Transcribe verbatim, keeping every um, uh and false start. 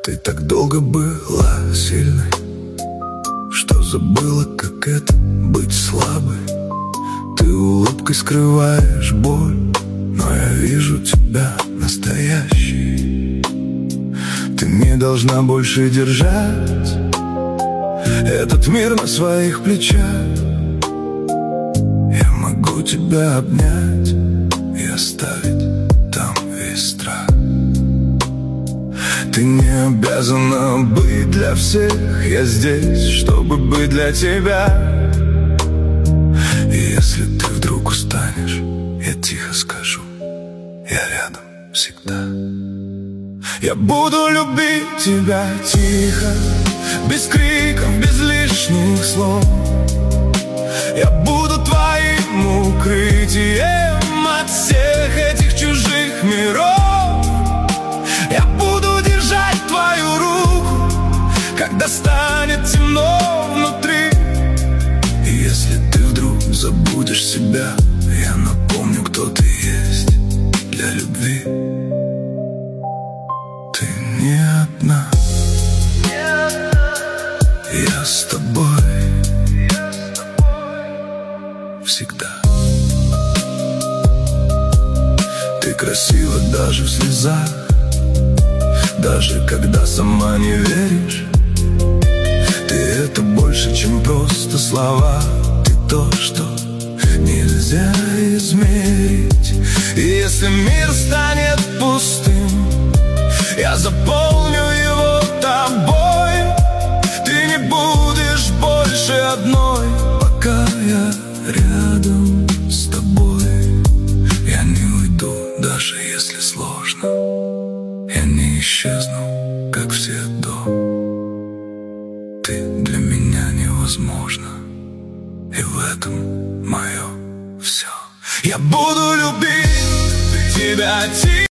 Ты так долго была сильной, что забыла, как это быть слабой. Ты улыбкой скрываешь боль, но я вижу тебя настоящей. Ты не должна больше держать этот мир на своих плечах. Я могу тебя обнять и оставить там весь страх. Ты не обязана быть для всех, я здесь, чтобы быть для тебя. И если ты вдруг устанешь, я тихо скажу: я рядом всегда. Я буду любить тебя тихо, без криков, без лишних слов. Я буду твоим укрытием от всех этих чужих миров. Я буду держать твою руку, когда станет темно внутри. И если ты вдруг забудешь себя, я напомню, кто ты есть для любви. Ты не одна, я с тобой всегда. Ты красива даже в слезах, даже когда сама не веришь. Ты — это больше, чем просто слова. Ты то, что нельзя измерить. И если мир станет пустым, я заполню его тобой. Ты не будешь больше одной, пока я рядом с тобой. Я не уйду, даже если сложно. Я не исчезну, как все до. Ты для меня невозможна, и в этом мое все. Я буду любить тебя тихо.